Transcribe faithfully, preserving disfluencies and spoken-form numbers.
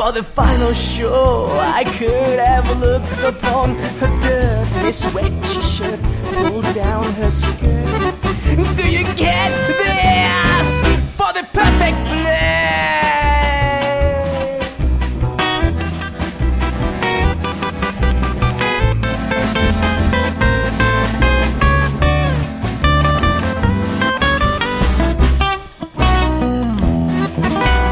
For the final show, I could have looked upon her dirty, sweaty shirt, pulled down her skirt. Do you get this? For the perfect